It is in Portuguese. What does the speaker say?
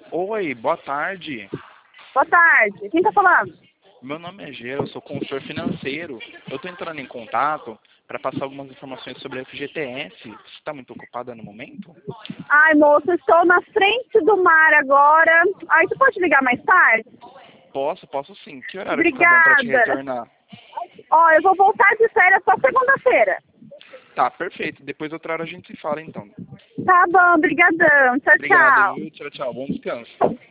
Oi, boa tarde. Boa tarde. Quem tá falando? Meu nome é Gê, eu sou consultor financeiro. Eu estou entrando em contato para passar algumas informações sobre a FGTS. Você está muito ocupada no momento? Ai, moço, estou na frente do mar agora. Ai, tu pode ligar mais tarde? Posso sim. Que horário fica bom para te Obrigada. retornar? Ó, eu vou voltar de férias só segunda-feira. Tá, perfeito. Depois outra hora a gente se fala então. Tá bom, brigadão. Tchau, Obrigado, tchau. viu? Tchau, tchau. Bom descanso.